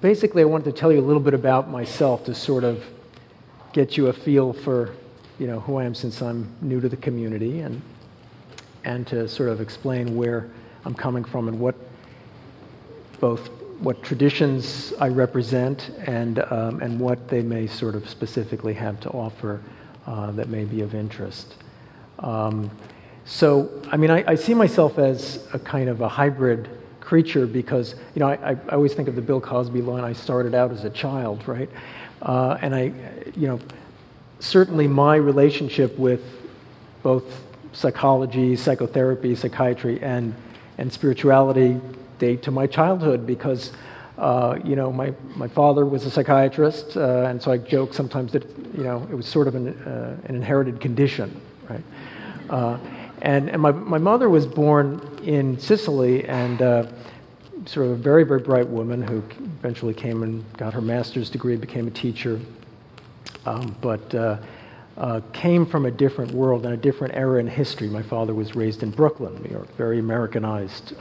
Basically, I wanted to tell you a little bit about myself to sort of get you a feel for, who I am since I'm new to the community, and to sort of explain where I'm coming from and what traditions I represent and what they may sort of specifically have to offer that may be of interest. I see myself as a kind of a hybrid creature because, I always think of the Bill Cosby line, I started out as a child, right? Certainly my relationship with both psychology, psychotherapy, psychiatry, and spirituality date to my childhood because, my father was a psychiatrist, and so I joke sometimes that, it was sort of an inherited condition, right? And my mother was born in Sicily, and sort of a very, very bright woman who eventually came and got her master's degree, became a teacher, but came from a different world and a different era in history. My father was raised in Brooklyn, New York, very Americanized.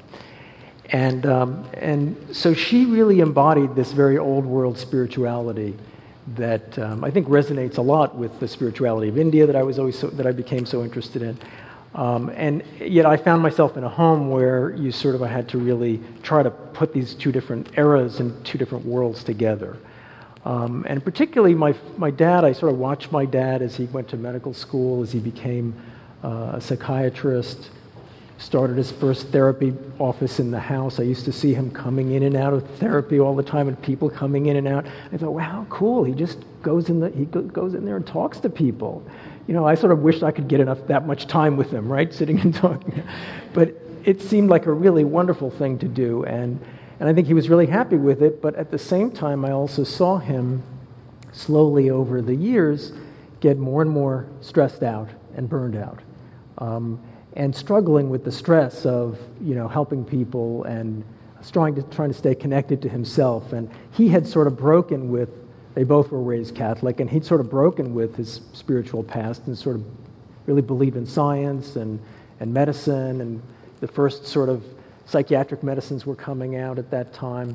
And so she really embodied this very old world spirituality that I think resonates a lot with the spirituality of India that I became so interested in. And yet I found myself in a home where I had to really try to put these two different eras and two different worlds together. And particularly my dad, I sort of watched my dad as he went to medical school, as he became a psychiatrist, started his first therapy office in the house. I used to see him coming in and out of therapy all the time, and people coming in and out. I thought, wow, cool. He just goes in there and talks to people. I sort of wished I could get that much time with him, right, sitting and talking. But it seemed like a really wonderful thing to do, and I think he was really happy with it. But at the same time, I also saw him slowly over the years get more and more stressed out and burned out. And struggling with the stress of, helping people and trying to stay connected to himself. And he had sort of broken with, they both were raised Catholic, and he'd sort of broken with his spiritual past and sort of really believed in science and medicine, and the first sort of psychiatric medicines were coming out at that time.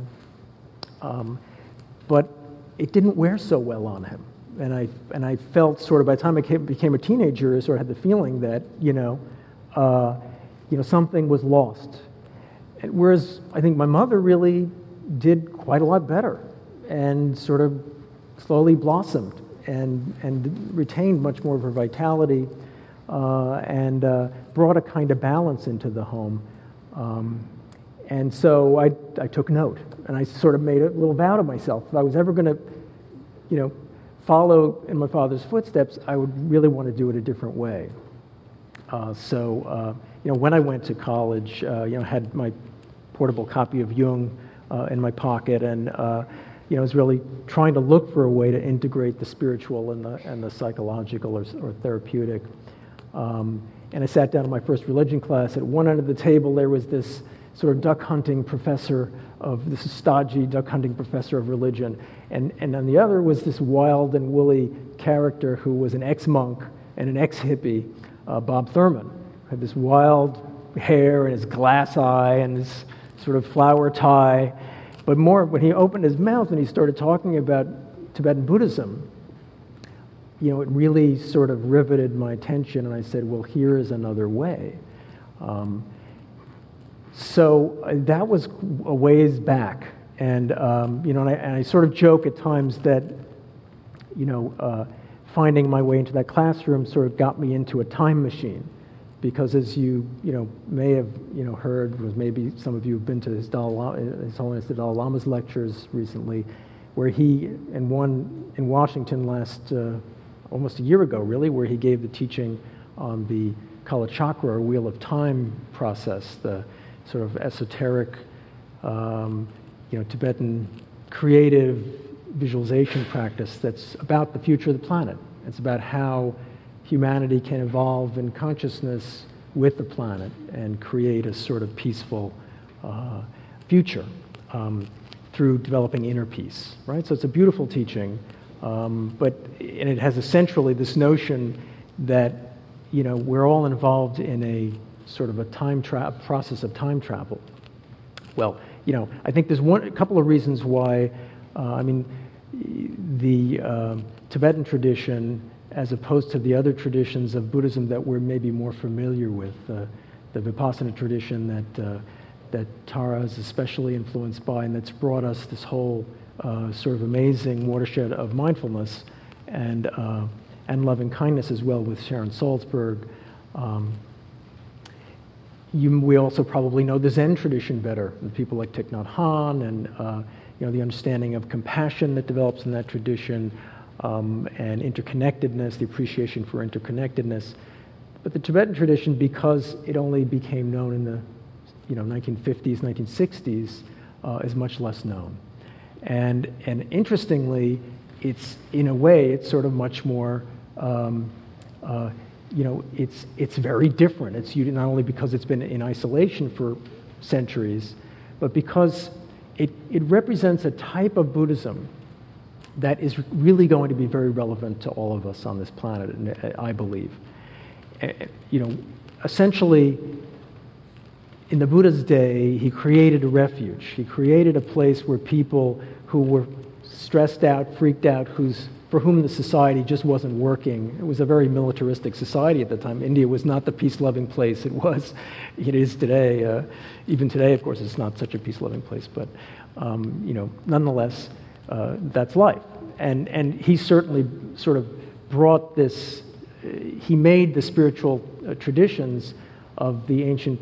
But it didn't wear so well on him. And I felt sort of by the time I became a teenager, I sort of had the feeling that, something was lost. Whereas I think my mother really did quite a lot better and sort of slowly blossomed and retained much more of her vitality and brought a kind of balance into the home. And so I took note, and I sort of made a little vow to myself. If I was ever going to, follow in my father's footsteps, I would really want to do it a different way. When I went to college, I had my portable copy of Jung in my pocket, and I was really trying to look for a way to integrate the spiritual and the psychological or therapeutic. And I sat down in my first religion class. At one end of the table, there was this sort of duck hunting professor of religion, and on the other was this wild and woolly character who was an ex-monk and an ex-hippie, Bob Thurman. Had this wild hair and his glass eye and this sort of flower tie. But more, when he opened his mouth and he started talking about Tibetan Buddhism, it really sort of riveted my attention, and I said, well, here is another way. So that was a ways back. And, I sort of joke at times that, finding my way into that classroom sort of got me into a time machine. Because as you may have heard, or maybe some of you have been to His Holiness the Dalai Lama's lectures recently, where he in Washington almost a year ago really, where he gave the teaching on the Kala Chakra or Wheel of Time process, the sort of esoteric, Tibetan creative visualization practice that's about the future of the planet. It's about how humanity can evolve in consciousness with the planet and create a sort of peaceful future through developing inner peace, right? So it's a beautiful teaching, and it has essentially this notion that, we're all involved in a sort of a process of time travel. Well, I think there's a couple of reasons why, the Tibetan tradition, as opposed to the other traditions of Buddhism that we're maybe more familiar with, the Vipassana tradition that Tara is especially influenced by, and that's brought us this whole sort of amazing watershed of mindfulness and loving kindness as well with Sharon Salzberg. We also probably know the Zen tradition better, and people like Thich Nhat Hanh, and the understanding of compassion that develops in that tradition, and interconnectedness, the appreciation for interconnectedness. But the Tibetan tradition, because it only became known in the 1950s, 1960s, is much less known. And interestingly, it's in a way it's sort of much more. It's very different. It's not only because it's been in isolation for centuries, but because it represents a type of Buddhism that is really going to be very relevant to all of us on this planet, I believe. Essentially, in the Buddha's day, he created a refuge. He created a place where people who were stressed out, freaked out, for whom the society just wasn't working. It was a very militaristic society at the time. India was not the peace-loving place it is today. Even today, of course, it's not such a peace-loving place, but nonetheless, that's life. And he certainly sort of brought this. He made the spiritual traditions of the ancient,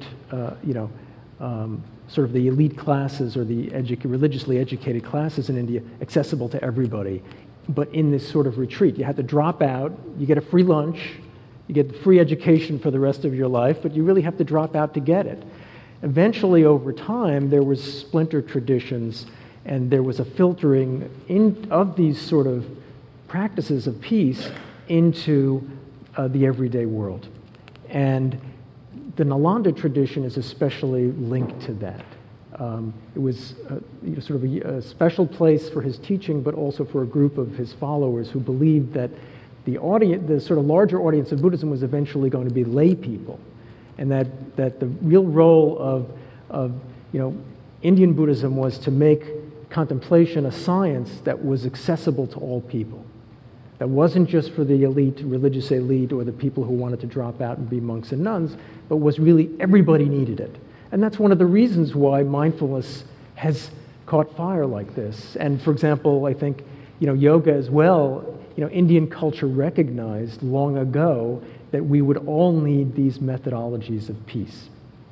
sort of the elite classes or the religiously educated classes in India accessible to everybody. But in this sort of retreat, you had to drop out, you get a free lunch, you get free education for the rest of your life, but you really have to drop out to get it. Eventually, over time, there was splinter traditions, and there was a filtering of these sort of practices of peace into the everyday world. And the Nalanda tradition is especially linked to that. It was sort of a special place for his teaching, but also for a group of his followers who believed that the sort of larger audience of Buddhism was eventually going to be lay people, and that the real role of Indian Buddhism was to make contemplation a science that was accessible to all people. That wasn't just for the elite, religious elite, or the people who wanted to drop out and be monks and nuns, but was really everybody needed it. And that's one of the reasons why mindfulness has caught fire like this. And for example, I think, yoga as well, Indian culture recognized long ago that we would all need these methodologies of peace.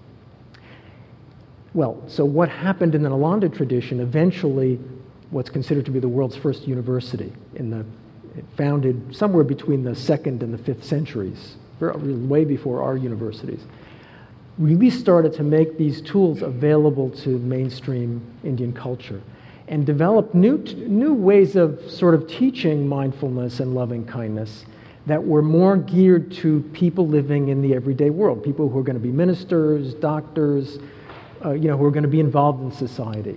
Well, so what happened in the Nalanda tradition, eventually what's considered to be the world's first university, founded somewhere between the 2nd and the 5th centuries, way before our universities, really started to make these tools available to mainstream Indian culture and develop new ways of sort of teaching mindfulness and loving kindness that were more geared to people living in the everyday world, people who are going to be ministers, doctors, who are going to be involved in society.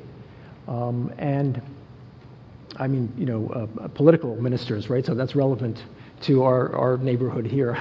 Political ministers, right? So that's relevant to our neighborhood here.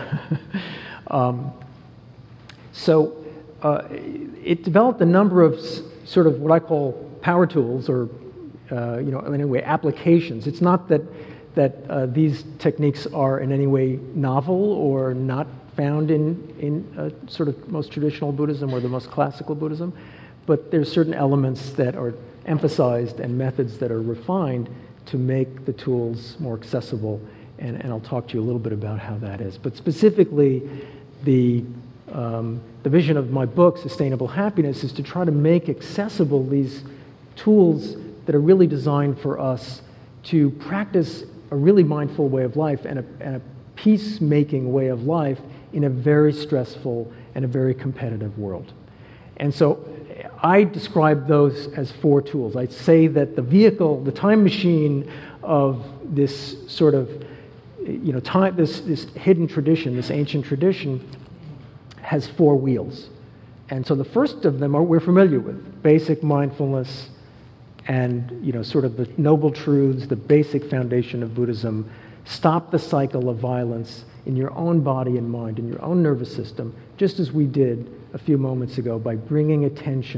It developed a number of sort of what I call power tools, or in any way applications. It's not that these techniques are in any way novel or not found in sort of most traditional Buddhism or the most classical Buddhism, but there's certain elements that are emphasized and methods that are refined to make the tools more accessible, and I'll talk to you a little bit about how that is. But specifically, the vision of my book, Sustainable Happiness, is to try to make accessible these tools that are really designed for us to practice a really mindful way of life and a peacemaking way of life in a very stressful and a very competitive world. And so I describe those as 4 tools. I say that the vehicle, the time machine of this sort of, this hidden tradition, this ancient tradition, has 4 wheels. And so the first of them we're familiar with: basic mindfulness and, sort of the noble truths, the basic foundation of Buddhism. Stop the cycle of violence in your own body and mind, in your own nervous system, just as we did a few moments ago by bringing attention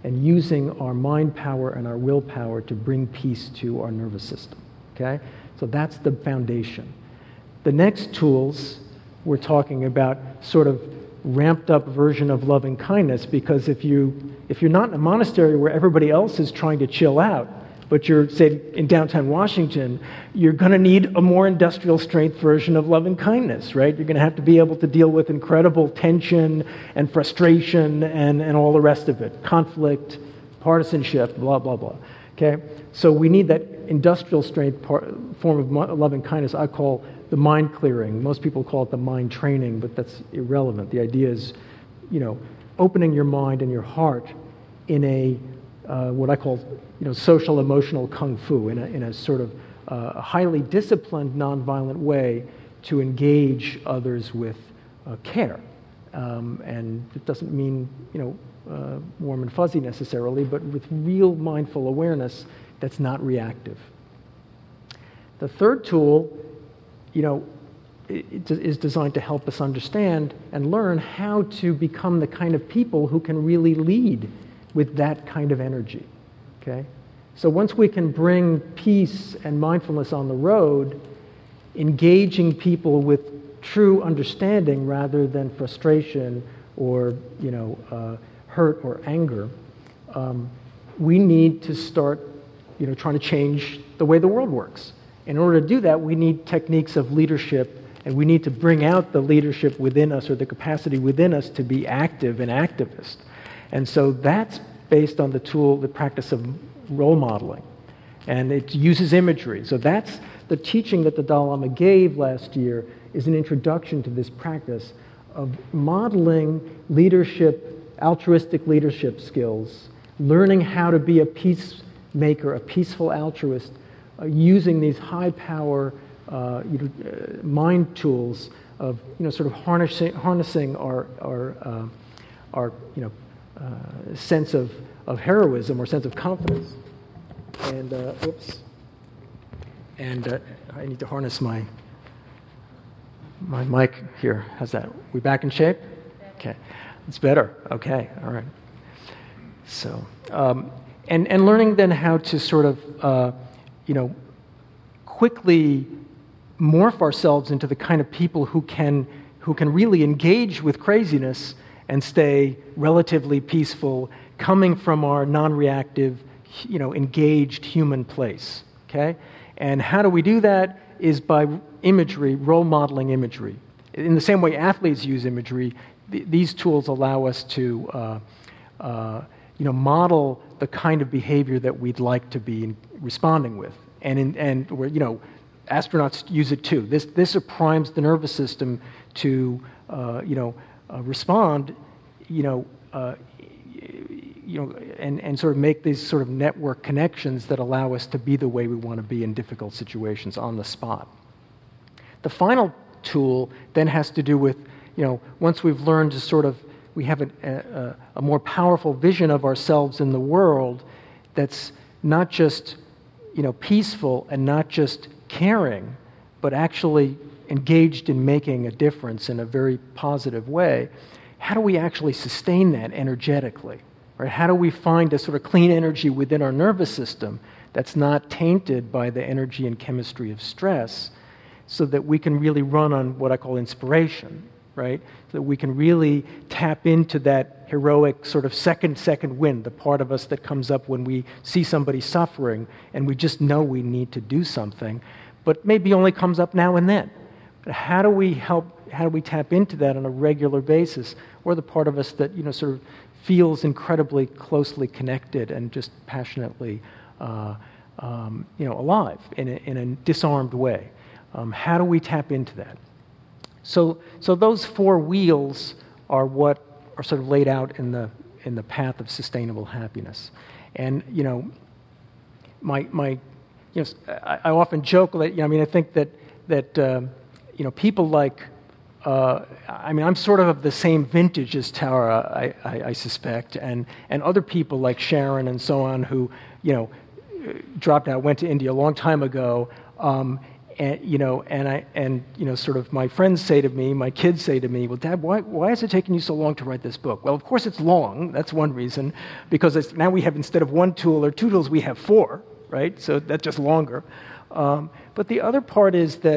and using our mind power and our willpower to bring peace to our nervous system. Okay? So that's the foundation. The next tools, we're talking about sort of ramped up version of loving kindness, because if you're not in a monastery where everybody else is trying to chill out, but you're, say, in downtown Washington, you're going to need a more industrial strength version of loving kindness, right? You're going to have to be able to deal with incredible tension and frustration and all the rest of it, conflict, partisanship, blah, blah, blah. Okay? So we need that industrial strength form of loving kindness I call the mind clearing. Most people call it the mind training, but that's irrelevant. The idea is, opening your mind and your heart in a what I call, social emotional kung fu, in a sort of highly disciplined, nonviolent way to engage others with care. And it doesn't mean, warm and fuzzy necessarily, but with real mindful awareness that's not reactive. The third tool, it is designed to help us understand and learn how to become the kind of people who can really lead with that kind of energy. Okay? So once we can bring peace and mindfulness on the road, engaging people with true understanding rather than frustration or hurt or anger, we need to start trying to change the way the world works. In order to do that, we need techniques of leadership, and we need to bring out the leadership within us, or the capacity within us to be active and activist. And so that's based on the practice of role modeling. And it uses imagery. So that's the teaching that the Dalai Lama gave last year, is an introduction to this practice of modeling leadership, altruistic leadership skills, learning how to be a peacemaker, a peaceful altruist, using these high-power mind tools of sort of harnessing our sense of heroism or sense of confidence. And I need to harness my mic here. How's that? We back in shape? Okay, it's better. Okay, all right. So and learning then how to sort of quickly morph ourselves into the kind of people who can really engage with craziness and stay relatively peaceful, coming from our non-reactive, engaged human place. Okay? And how do we do that is by imagery, role modeling imagery. In the same way athletes use imagery, these tools allow us to model the kind of behavior that we'd like to be responding with. And where, astronauts use it too. This primes the nervous system to respond, and sort of make these sort of network connections that allow us to be the way we want to be in difficult situations on the spot. The final tool then has to do with, once we've learned to sort of, we have a more powerful vision of ourselves in the world that's not just, peaceful and not just caring, but actually engaged in making a difference in a very positive way. How do we actually sustain that energetically? Right? How do we find a sort of clean energy within our nervous system that's not tainted by the energy and chemistry of stress, so that we can really run on what I call inspiration, right? So that we can really tap into that heroic sort of second wind, the part of us that comes up when we see somebody suffering and we just know we need to do something, but maybe only comes up now and then. But how do we tap into that on a regular basis? Or the part of us that, sort of feels incredibly closely connected and just passionately, alive in a disarmed way. How do we tap into that? So those four wheels are what are sort of laid out in the path of sustainable happiness. And I often joke that I think that people like I'm sort of the same vintage as Tara, I suspect, and other people like Sharon and so on who dropped out, went to India a long time ago. And sort of my friends say to me, my kids say to me, well, Dad, why is it taking you so long to write this book? Well, of course it's long. That's one reason, because now we have, instead of one tool or two tools, we have four, right? So that's just longer. But the other part is that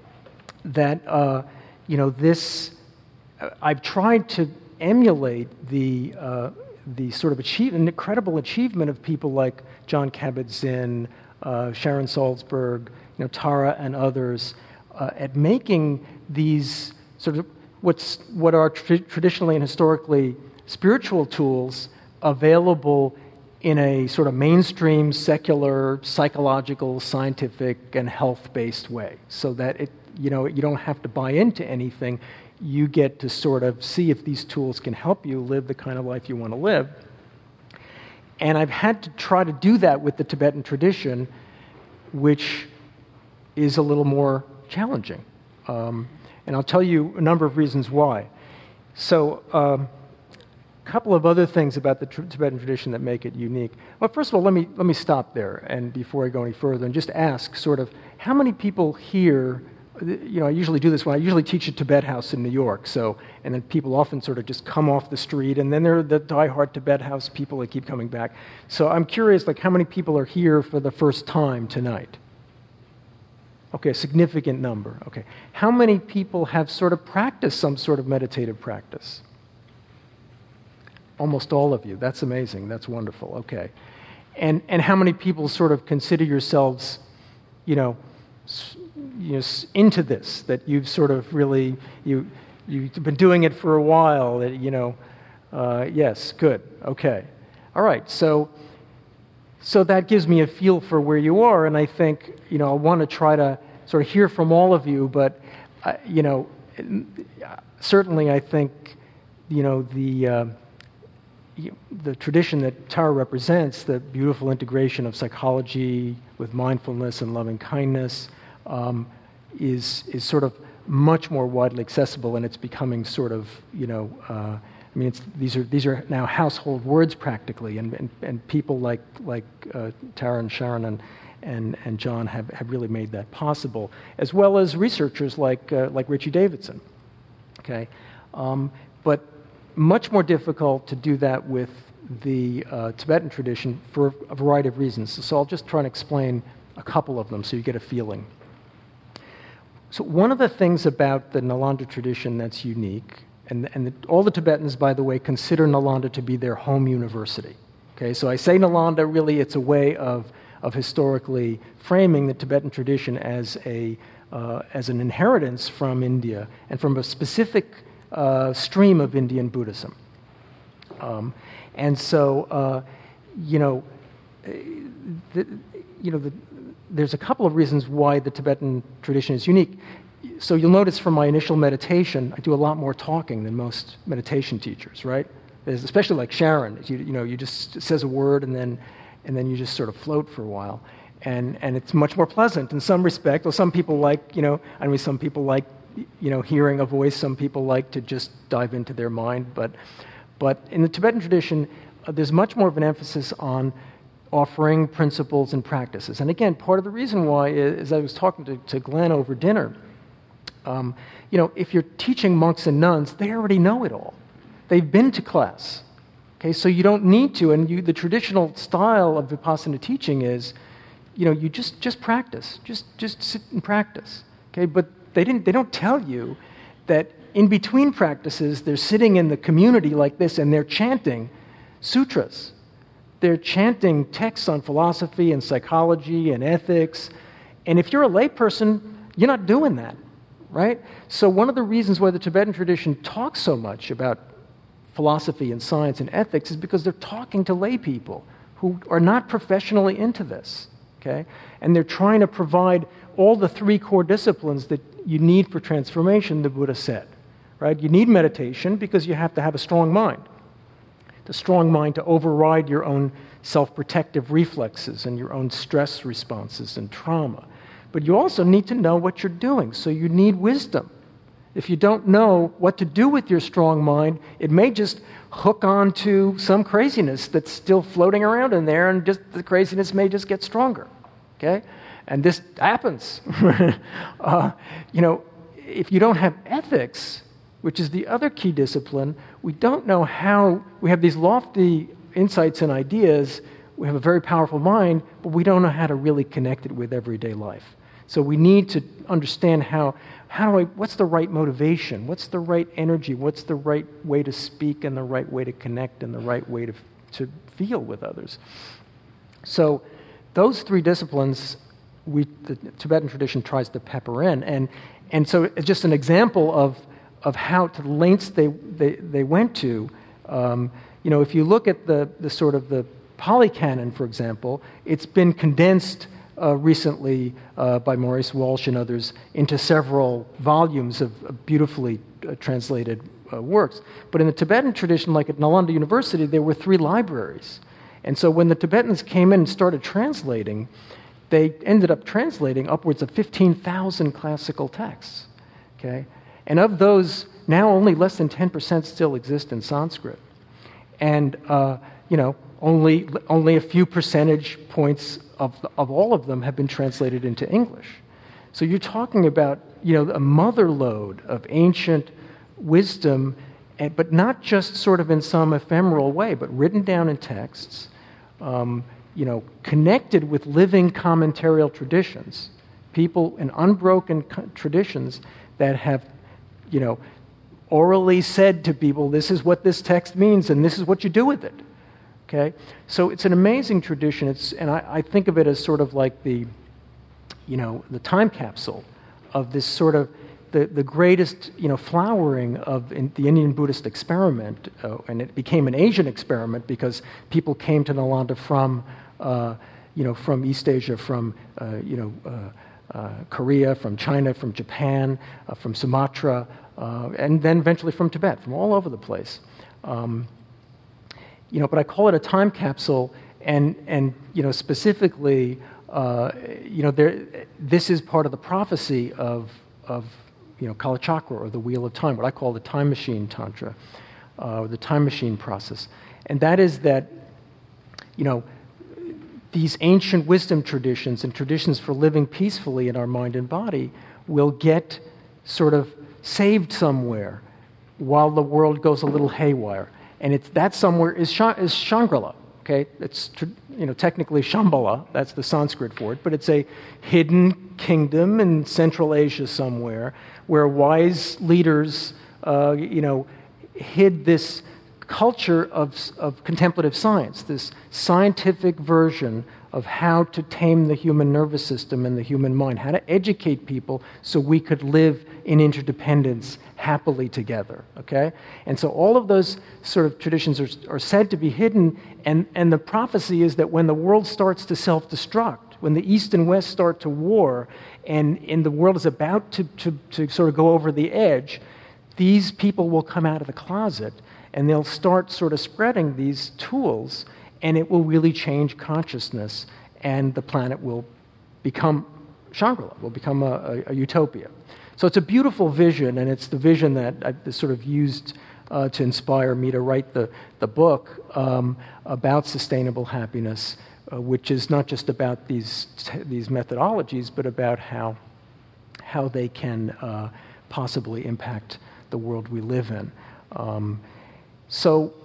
I've tried to emulate the sort of incredible achievement of people like Jon Kabat-Zinn, Sharon Salzberg, Tara and others, at making these sort of what are traditionally and historically spiritual tools available in a sort of mainstream, secular, psychological, scientific, and health-based way, so that you don't have to buy into anything. You get to sort of see if these tools can help you live the kind of life you want to live. And I've had to try to do that with the Tibetan tradition, which is a little more challenging. And I'll tell you a number of reasons why. So, a couple of other things about the Tibetan tradition that make it unique. Well, first of all, let me stop there, and before I go any further, and just ask sort of how many people here. I usually do this when I usually teach at Tibet House in New York. And then people often sort of just come off the street, and then there are the diehard Tibet House people that keep coming back. So I'm curious, how many people are here for the first time tonight? Okay, a significant number. Okay, how many people have sort of practiced some sort of meditative practice? Almost all of you. That's amazing. That's wonderful. Okay, and how many people sort of consider yourselves, into this, that you've sort of really, you've been doing it for a while, that, yes, good, okay. All right, so that gives me a feel for where you are, and I think, I want to try to sort of hear from all of you, but, certainly I think, the tradition that Tara represents, the beautiful integration of psychology with mindfulness and loving kindness, is sort of much more widely accessible, and it's becoming sort of, these are now household words practically, and people like Tara and Sharon and John have really made that possible, as well as researchers like Richie Davidson. Okay, but much more difficult to do that with the Tibetan tradition for a variety of reasons. So I'll just try and explain a couple of them so you get a feeling. So one of the things about the Nalanda tradition that's unique, and all the Tibetans, by the way, consider Nalanda to be their home university. Okay, so I say Nalanda, really it's a way of historically framing the Tibetan tradition as an inheritance from India and from a specific stream of Indian Buddhism. There's a couple of reasons why the Tibetan tradition is unique. So you'll notice from my initial meditation, I do a lot more talking than most meditation teachers, right? Especially like Sharon, you just says a word and then you just sort of float for a while, and it's much more pleasant in some respect. Well, some people like, some people like, hearing a voice. Some people like to just dive into their mind, but in the Tibetan tradition, there's much more of an emphasis on offering principles and practices. And again, part of the reason why is I was talking to Glenn over dinner. If you're teaching monks and nuns, they already know it all. They've been to class. Okay, so you don't need to. And the traditional style of Vipassana teaching is, you just practice, just sit and practice. Okay, but they don't tell you that in between practices, they're sitting in the community like this and they're chanting sutras. They're chanting texts on philosophy and psychology and ethics. And if you're a layperson, you're not doing that, right? So one of the reasons why the Tibetan tradition talks so much about philosophy and science and ethics is because they're talking to lay people who are not professionally into this, okay? And they're trying to provide all the three core disciplines that you need for transformation, the Buddha said, right? You need meditation because you have to have a strong mind. The strong mind to override your own self-protective reflexes and your own stress responses and trauma. But you also need to know what you're doing, so you need wisdom. If you don't know what to do with your strong mind, it may just hook on to some craziness that's still floating around in there, and just the craziness may just get stronger. okay? And this happens. If you don't have ethics, which is the other key discipline, we don't know how, we have these lofty insights and ideas, we have a very powerful mind, but we don't know how to really connect it with everyday life. So we need to understand what's the right motivation, what's the right energy, what's the right way to speak and the right way to connect and the right way to feel with others. So those three disciplines the Tibetan tradition tries to pepper in. And so it's just an example of how to the lengths they went to. If you look at the sort of the Pali Canon, for example, it's been condensed recently by Maurice Walsh and others into several volumes of beautifully translated works. But in the Tibetan tradition, like at Nalanda University, there were 3 libraries. And so when the Tibetans came in and started translating, they ended up translating upwards of 15,000 classical texts. Okay? And of those, now only less than 10% still exist in Sanskrit. And, only a few percentage points of all of them have been translated into English. So you're talking about, a mother lode of ancient wisdom, but not just sort of in some ephemeral way, but written down in texts, connected with living commentarial traditions, people in unbroken traditions that have, orally said to people, this is what this text means and this is what you do with it. Okay? So it's an amazing tradition. And I think of it as sort of like the time capsule of this sort of the greatest, flowering of the Indian Buddhist experiment, and it became an Asian experiment because people came to Nalanda from East Asia, from Korea, from China, from Japan, from Sumatra, and then eventually from Tibet, from all over the place. But I call it a time capsule, and specifically, this is part of the prophecy of Kalachakra, or the Wheel of Time, what I call the time machine tantra, or the time machine process. And that is that, these ancient wisdom traditions and traditions for living peacefully in our mind and body will get sort of saved somewhere while the world goes a little haywire. And that somewhere is Shangri-La. Okay, it's technically Shambhala, that's the Sanskrit for it, but it's a hidden kingdom in Central Asia somewhere where wise leaders, hid this culture of contemplative science, this scientific version of how to tame the human nervous system and the human mind, how to educate people so we could live in interdependence happily together, okay? And so all of those sort of traditions are said to be hidden, and the prophecy is that when the world starts to self-destruct, when the East and West start to war, and the world is about to sort of go over the edge, these people will come out of the closet, and they'll start sort of spreading these tools, and it will really change consciousness, and the planet will become Shangri-La, will become a utopia. So it's a beautiful vision, and it's the vision that I sort of used to inspire me to write the book about sustainable happiness, which is not just about these methodologies, but about how they can possibly impact the world we live in. So,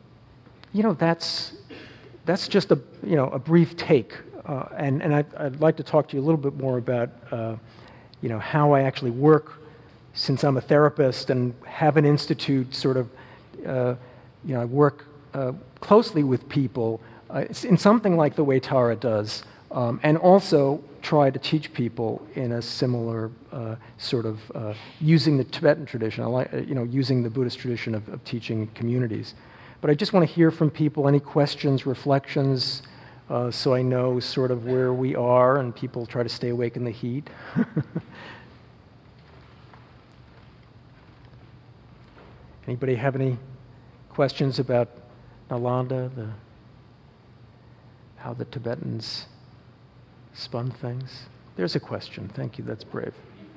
that's just a brief take, and I'd like to talk to you a little bit more about how I actually work, since I'm a therapist and have an institute. Sort of, I work closely with people in something like the way Tara does, and also try to teach people in a similar sort of using the Tibetan tradition. I like using the Buddhist tradition of teaching communities. But I just want to hear from people, any questions, reflections, so I know sort of where we are, and people try to stay awake in the heat. Anybody have any questions about Nalanda, how the Tibetans spun things? There's a question. Thank you. That's brave.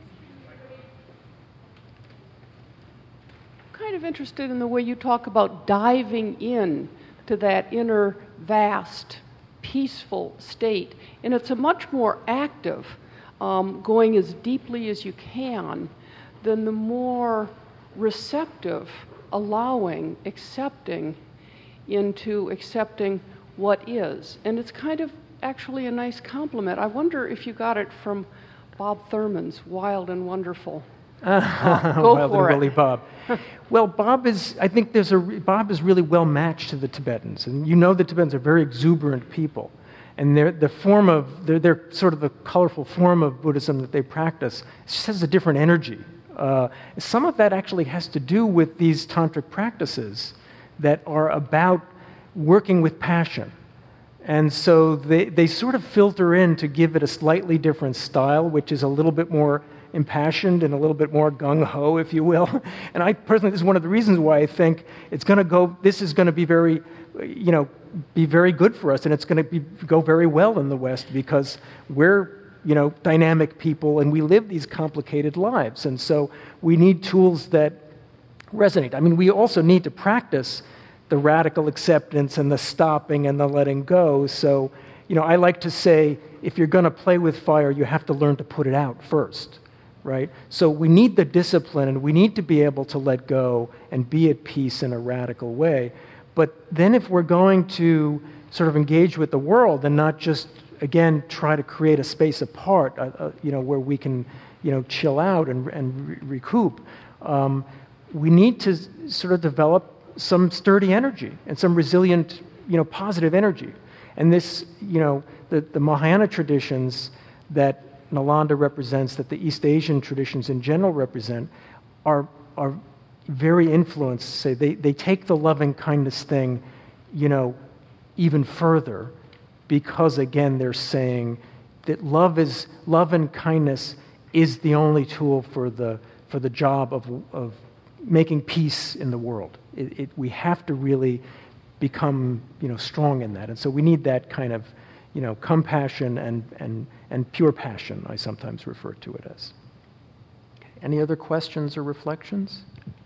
Kind of interested in the way you talk about diving in to that inner vast peaceful state. And it's a much more active, going as deeply as you can, than the more receptive, allowing, accepting into accepting what is. And it's kind of actually a nice compliment. I wonder if you got it from Bob Thurman's Wild and Wonderful. Go Wild for and it. Woolly Bob. Well, Bob is really well matched to the Tibetans, and you know the Tibetans are very exuberant people, and they're sort of the colorful form of Buddhism that they practice. It just has a different energy. Some of that actually has to do with these tantric practices that are about working with passion. And so they sort of filter in to give it a slightly different style, which is a little bit more impassioned and a little bit more gung-ho, if you will. And I personally, this is one of the reasons why I think this is going to be very, be very good for us, and it's going to go very well in the West, because we're, dynamic people, and we live these complicated lives. And so we need tools that resonate. I mean, we also need to practice the radical acceptance and the stopping and the letting go. So, I like to say, if you're going to play with fire, you have to learn to put it out first, right? So we need the discipline, and we need to be able to let go and be at peace in a radical way. But then if we're going to sort of engage with the world and not just, again, try to create a space apart, where we can, chill out and recoup, we need to sort of develop some sturdy energy and some resilient, positive energy. And this, the Mahayana traditions that Nalanda represents, that the East Asian traditions in general represent, are very influenced. Say they take the loving kindness thing, even further, because again they're saying that love and kindness is the only tool for the job of making peace in the world. We have to really become, strong in that. And so we need that kind of, compassion and pure passion, I sometimes refer to it as. Okay. Any other questions or reflections?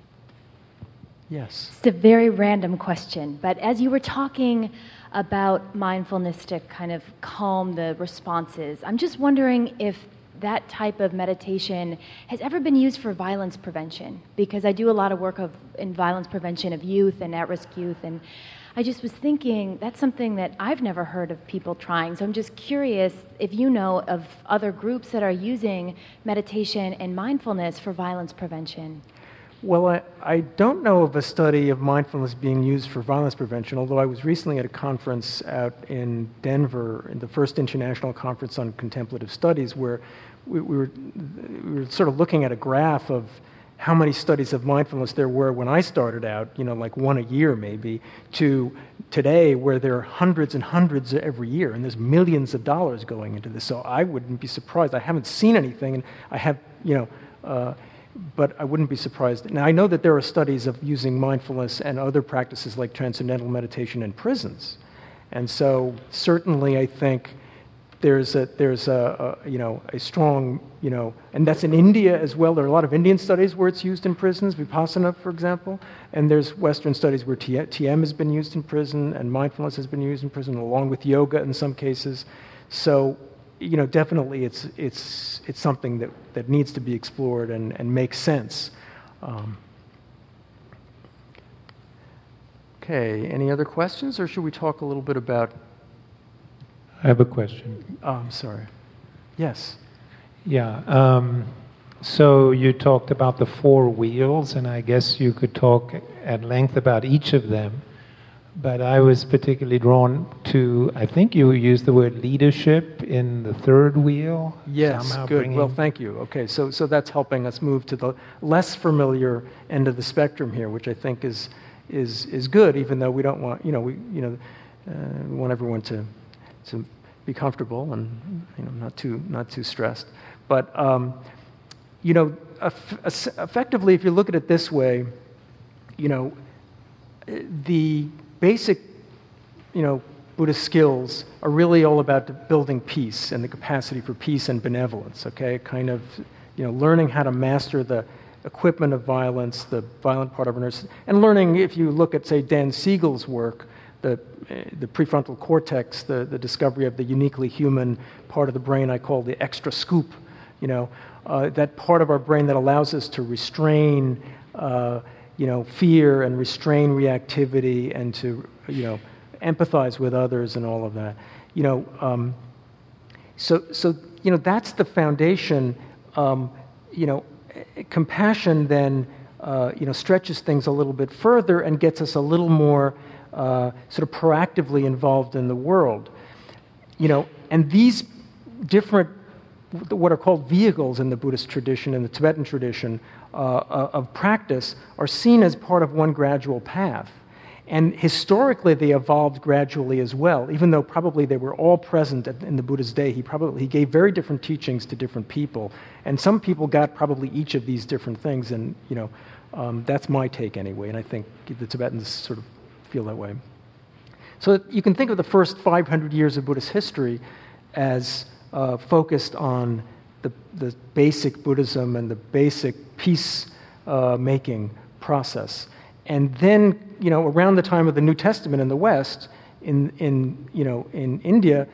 Yes. It's a very random question, but as you were talking about mindfulness to kind of calm the responses, I'm just wondering if that type of meditation has ever been used for violence prevention, because I do a lot of work in violence prevention of youth and at-risk youth, and I just was thinking that's something that I've never heard of people trying. So I'm just curious if you know of other groups that are using meditation and mindfulness for violence prevention. Well, I don't know of a study of mindfulness being used for violence prevention, although I was recently at a conference out in Denver, in the first international conference on contemplative studies, where we were sort of looking at a graph of how many studies of mindfulness there were when I started out, like one a year maybe, to today where there are hundreds and hundreds every year, and there's millions of dollars going into this. So I wouldn't be surprised. I haven't seen anything, and I have, but I wouldn't be surprised. Now, I know that there are studies of using mindfulness and other practices like transcendental meditation in prisons. And so certainly I think there's a strong, and that's in India as well. There are a lot of Indian studies where it's used in prisons, Vipassana, for example, and there's Western studies where TM has been used in prison and mindfulness has been used in prison, along with yoga in some cases. So, definitely it's something that needs to be explored and makes sense. Okay, any other questions, or should we talk a little bit about... I have a question. Oh, I'm sorry. Yes. Yeah. So you talked about the 4 wheels, and I guess you could talk at length about each of them. But I was particularly drawn to, I think you used the word leadership in the 3rd wheel. Yes, good. Well, thank you. Okay, so that's helping us move to the less familiar end of the spectrum here, which I think is good, even though we don't want, we want everyone to be comfortable and not too stressed. But effectively, if you look at it this way, the basic Buddhist skills are really all about building peace and the capacity for peace and benevolence. Okay, kind of learning how to master the equipment of violence, the violent part of our nerves, and learning, if you look at, say, Dan Siegel's work, the prefrontal cortex, the discovery of the uniquely human part of the brain I call the extra scoop, that part of our brain that allows us to restrain, fear and restrain reactivity and to, empathize with others and all of that. So that's the foundation. Compassion then, stretches things a little bit further and gets us a little more sort of proactively involved in the world. And these different, what are called vehicles in the Buddhist tradition and the Tibetan tradition of practice are seen as part of one gradual path. And historically, they evolved gradually as well, even though probably they were all present in the Buddha's day. He gave very different teachings to different people, and some people got probably each of these different things. And that's my take anyway. And I think the Tibetans sort of feel that way. So you can think of the first 500 years of Buddhist history as focused on the basic Buddhism and the basic peace-making process. And then, around the time of the New Testament in the West, in India,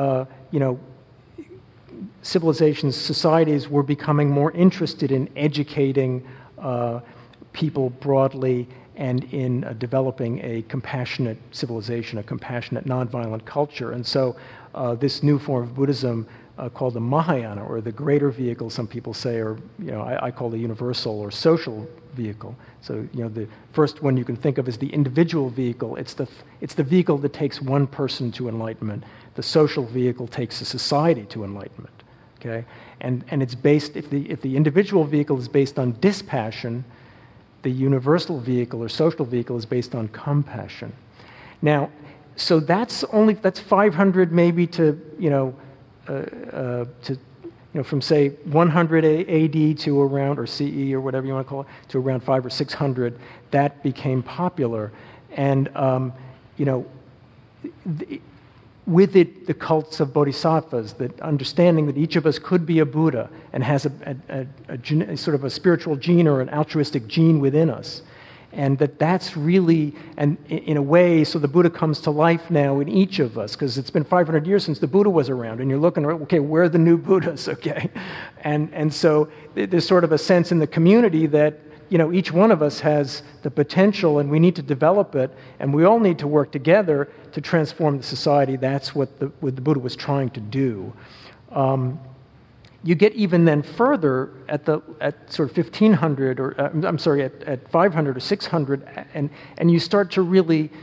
civilizations, societies were becoming more interested in educating people broadly and in developing a compassionate civilization, a compassionate, nonviolent culture. And so this new form of Buddhism called the Mahayana, or the greater vehicle, some people say, or I call the universal or social vehicle. So the first one you can think of is the individual vehicle. It's the vehicle that takes one person to enlightenment. The social vehicle takes a society to enlightenment. Okay, and it's based, if the individual vehicle is based on dispassion, the universal vehicle or social vehicle is based on compassion. Now, so that's 500 maybe to from say 100 AD to around, or CE or whatever you want to call it, to around 500 or 600, that became popular, and with it, the cults of bodhisattvas, that understanding that each of us could be a Buddha and has a sort of a spiritual gene or an altruistic gene within us. And that's really, and in a way, so the Buddha comes to life now in each of us, because it's been 500 years since the Buddha was around, and you're looking, okay, where are the new Buddhas, okay? And so there's sort of a sense in the community that, each one of us has the potential, and we need to develop it, and we all need to work together to transform the society. That's what the Buddha was trying to do. You get even then further at sort of 1500, or at 500 or 600, and you start to really,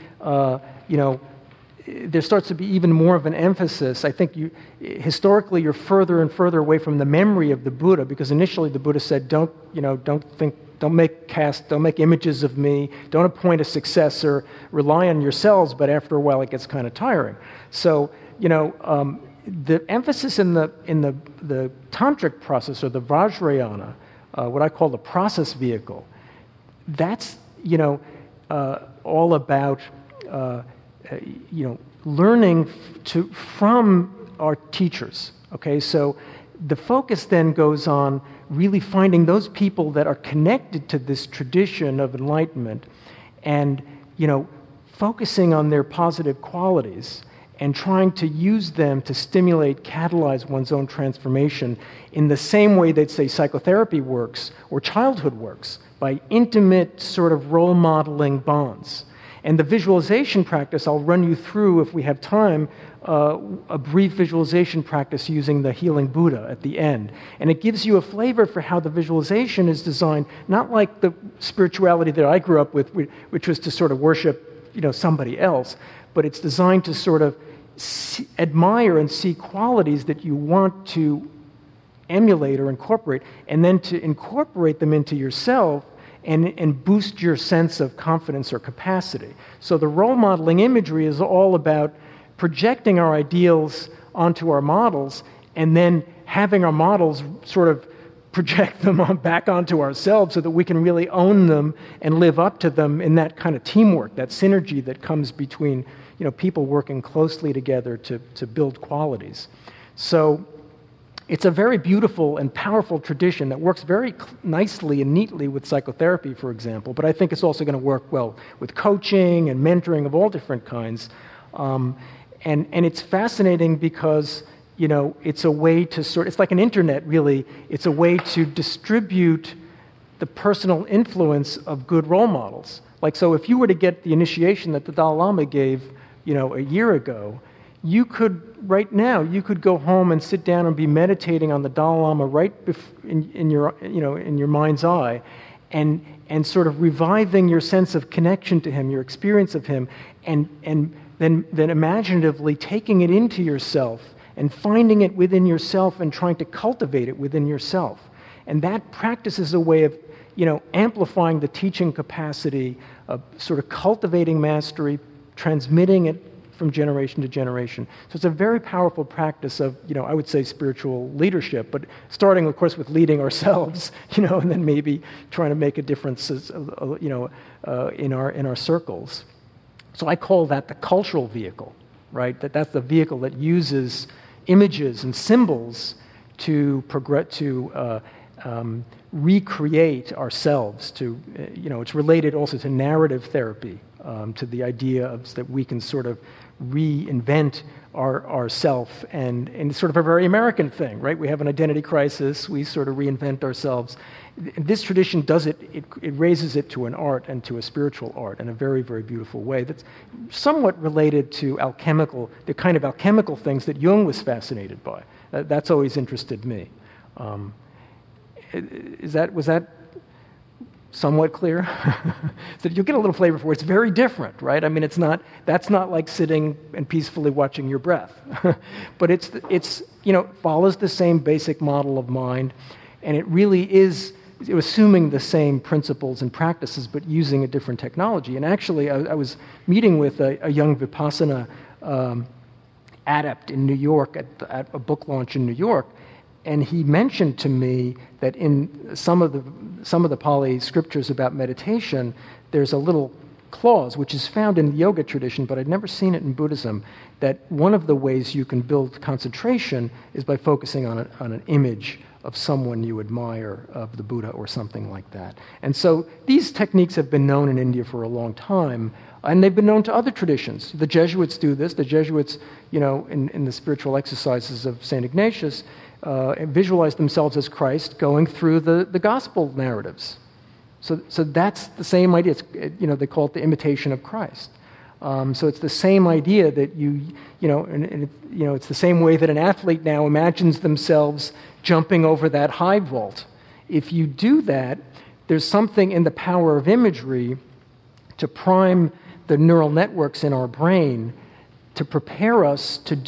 there starts to be even more of an emphasis. I think historically you're further and further away from the memory of the Buddha, because initially the Buddha said, don't make images of me, don't appoint a successor, rely on yourselves, but after a while it gets kind of tiring. So, the emphasis in the tantric process, or the Vajrayana, what I call the process vehicle, that's all about learning from our teachers. Okay, so the focus then goes on really finding those people that are connected to this tradition of enlightenment, and focusing on their positive qualities, and trying to use them to stimulate, catalyze one's own transformation in the same way that, say, psychotherapy works or childhood works, by intimate sort of role modeling bonds. And the visualization practice, I'll run you through, if we have time, a brief visualization practice using the Healing Buddha at the end. And it gives you a flavor for how the visualization is designed, not like the spirituality that I grew up with, which was to sort of worship, somebody else, but it's designed to sort of admire and see qualities that you want to emulate or incorporate, and then to incorporate them into yourself and boost your sense of confidence or capacity. So the role modeling imagery is all about projecting our ideals onto our models, and then having our models sort of project them back onto ourselves so that we can really own them and live up to them in that kind of teamwork, that synergy that comes between people working closely together to build qualities. So it's a very beautiful and powerful tradition that works very nicely and neatly with psychotherapy, for example, but I think it's also going to work well with coaching and mentoring of all different kinds. And it's fascinating because, it's a way to it's like an internet, really. It's a way to distribute the personal influence of good role models. Like, so if you were to get the initiation that the Dalai Lama gave, a year ago, you could go home and sit down and be meditating on the Dalai Lama right in your mind's eye, and sort of reviving your sense of connection to him, your experience of him, and then imaginatively taking it into yourself and finding it within yourself and trying to cultivate it within yourself. And that practice is a way of amplifying the teaching capacity, of sort of cultivating mastery, transmitting it from generation to generation. So it's a very powerful practice of, I would say spiritual leadership, but starting, of course, with leading ourselves, and then maybe trying to make a difference, in our circles. So I call that the cultural vehicle, right? That's the vehicle that uses images and symbols to recreate ourselves. It's related also to narrative therapy, to the idea of that we can sort of reinvent our self, and it's sort of a very American thing, right? We have an identity crisis, we sort of reinvent ourselves. This tradition does it raises it to an art and to a spiritual art in a very, very beautiful way that's somewhat related to the kind of alchemical things that Jung was fascinated by. That's always interested me. Was that somewhat clear? So you'll get a little flavor for it. It's very different, right? I mean, that's not like sitting and peacefully watching your breath. But it's follows the same basic model of mind, and it really is assuming the same principles and practices, but using a different technology. And actually, I was meeting with a young Vipassana adept in New York at a book launch in New York, and he mentioned to me that in some of the Pali scriptures about meditation, there's a little clause, which is found in the yoga tradition, but I'd never seen it in Buddhism, that one of the ways you can build concentration is by focusing on an image of someone you admire, of the Buddha or something like that. And so these techniques have been known in India for a long time, and they've been known to other traditions. The Jesuits do this. The Jesuits, in the spiritual exercises of St. Ignatius, visualize themselves as Christ going through the gospel narratives. So that's the same idea. It's, they call it the imitation of Christ. So it's the same idea that it's the same way that an athlete now imagines themselves jumping over that high vault. If you do that, there's something in the power of imagery to prime the neural networks in our brain to prepare us to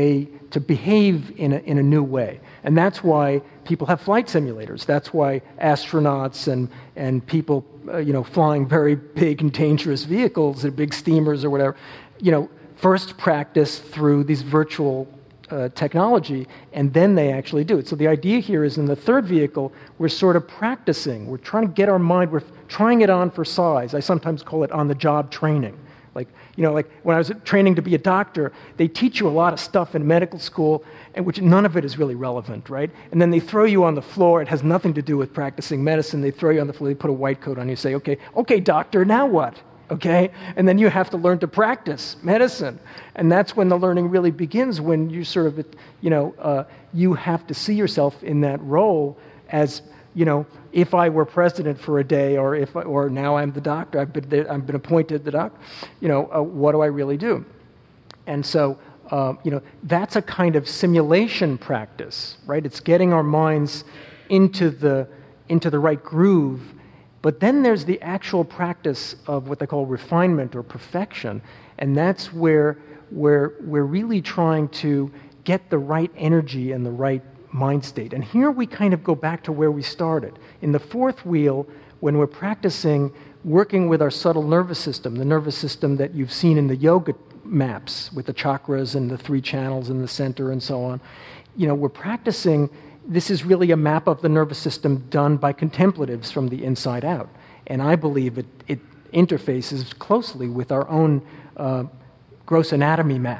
behave in a new way. And that's why people have flight simulators. That's why astronauts and people, flying very big and dangerous vehicles, or big steamers or whatever, first practice through these virtual technology, and then they actually do it. So the idea here is in the third vehicle, we're sort of practicing. We're trying to get our mind, we're trying it on for size. I sometimes call it on-the-job training. Like when I was training to be a doctor, they teach you a lot of stuff in medical school, and which none of it is really relevant, right? And then they throw you on the floor. It has nothing to do with practicing medicine. They throw you on the floor. They put a white coat on you. Say, okay, doctor, now what? Okay? And then you have to learn to practice medicine. And that's when the learning really begins, when you sort of, you have to see yourself in that role as, if I were president for a day, or now I'm the doctor, I've been appointed the doctor, what do I really do? And so, that's a kind of simulation practice, right? It's getting our minds into the right groove. But then there's the actual practice of what they call refinement or perfection, and that's where we're really trying to get the right energy and the right mind state. And here we kind of go back to where we started. In the fourth wheel, when we're practicing working with our subtle nervous system, the nervous system that you've seen in the yoga maps with the chakras and the 3 channels in the center and so on, we're practicing. This is really a map of the nervous system done by contemplatives from the inside out. And I believe it interfaces closely with our own gross anatomy map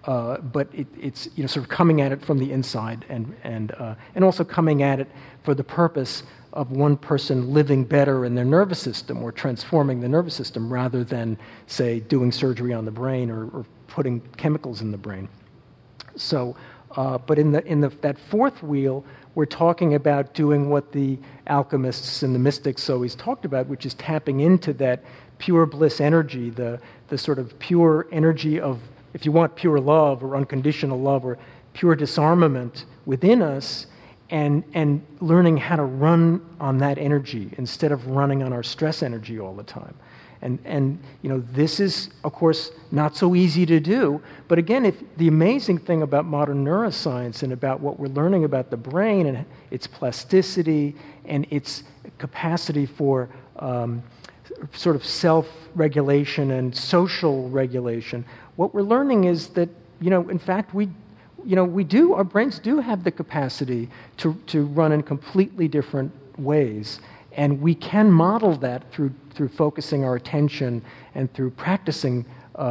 but it's sort of coming at it from the inside, and also coming at it for the purpose of one person living better in their nervous system or transforming the nervous system rather than, say, doing surgery on the brain or putting chemicals in the brain. So, but in that fourth wheel, we're talking about doing what the alchemists and the mystics always talked about, which is tapping into that pure bliss energy, the sort of pure energy of, if you want, pure love or unconditional love or pure disarmament within us, and learning how to run on that energy instead of running on our stress energy all the time. And this is, of course, not so easy to do. But again, the amazing thing about modern neuroscience and about what we're learning about the brain and its plasticity and its capacity for sort of self-regulation and social regulation, what we're learning is that, in fact, our brains do have the capacity to run in completely different ways. And we can model that through focusing our attention and through practicing,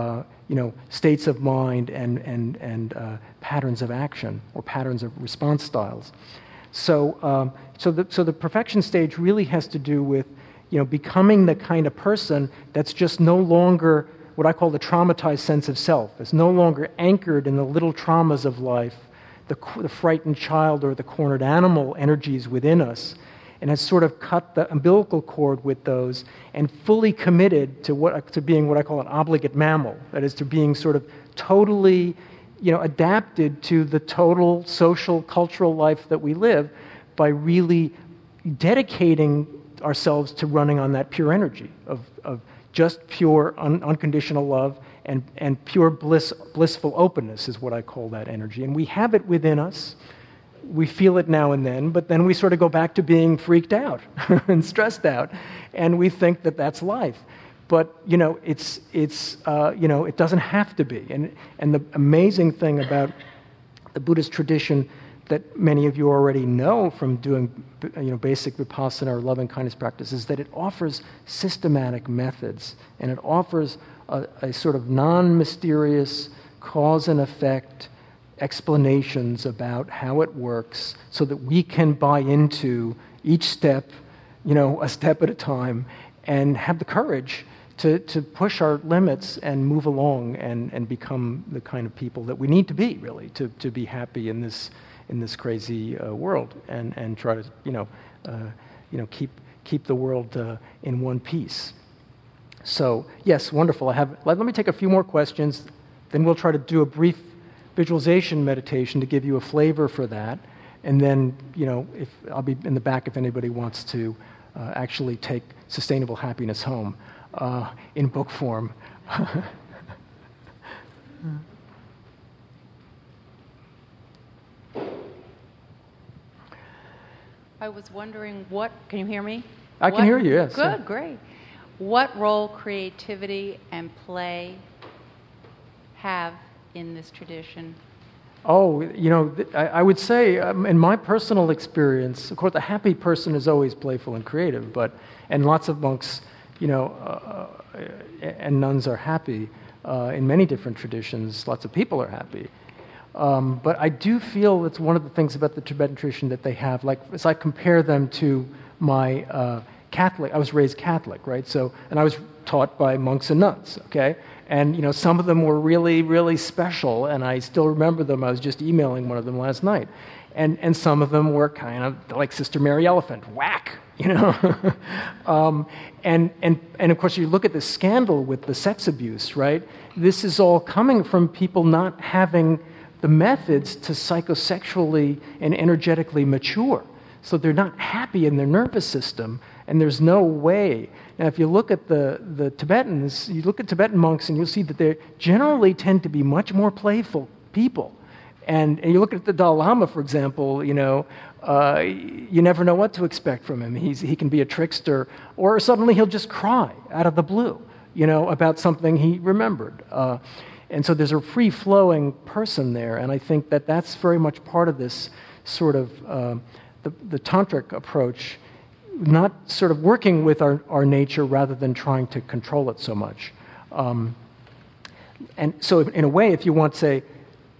states of mind and patterns of action or patterns of response styles. So the perfection stage really has to do with, becoming the kind of person that's just no longer what I call the traumatized sense of self. It's no longer anchored in the little traumas of life, the frightened child or the cornered animal energies within us, and has sort of cut the umbilical cord with those and fully committed to being what I call an obligate mammal. That is, to being sort of totally, adapted to the total social, cultural life that we live by really dedicating ourselves to running on that pure energy of just pure unconditional love and pure blissful openness is what I call that energy. And we have it within us. We feel it now and then, but then we sort of go back to being freaked out and stressed out, and we think that that's life. But it doesn't have to be. And the amazing thing about the Buddhist tradition that many of you already know from doing basic Vipassana or loving kindness practice is that it offers systematic methods, and it offers a sort of non-mysterious cause and effect explanations about how it works so that we can buy into each step, a step at a time, and have the courage to push our limits and move along and become the kind of people that we need to be, really, to be happy in this crazy world and try to keep the world in one piece. So yes, wonderful. Let me take a few more questions, then we'll try to do a brief visualization meditation to give you a flavor for that, and then if I'll be in the back if anybody wants to actually take Sustainable Happiness home in book form. I was wondering can you hear me? I can hear you, yes. Good, great. What role creativity and play have in this tradition? Oh, I would say, in my personal experience, of course, a happy person is always playful and creative, and lots of monks, and nuns are happy in many different traditions. Lots of people are happy. But I do feel it's one of the things about the Tibetan tradition that they have, like, as I compare them to my Catholic, I was raised Catholic, right? So, and I was taught by monks and nuns, okay? And, some of them were really, really special, and I still remember them. I was just emailing one of them last night. And some of them were kind of like Sister Mary Elephant, whack, and of course, you look at the scandal with the sex abuse, right? This is all coming from people not having the methods to psychosexually and energetically mature. So they're not happy in their nervous system, and there's no way. Now, if you look at the Tibetans, you look at Tibetan monks, and you'll see that they generally tend to be much more playful people. And you look at the Dalai Lama, for example, you never know what to expect from him. He can be a trickster, or suddenly he'll just cry out of the blue, about something he remembered. And so there's a free-flowing person there, and I think that that's very much part of this sort of the tantric approach, not sort of working with our nature rather than trying to control it so much. And so in a way, if you want to say,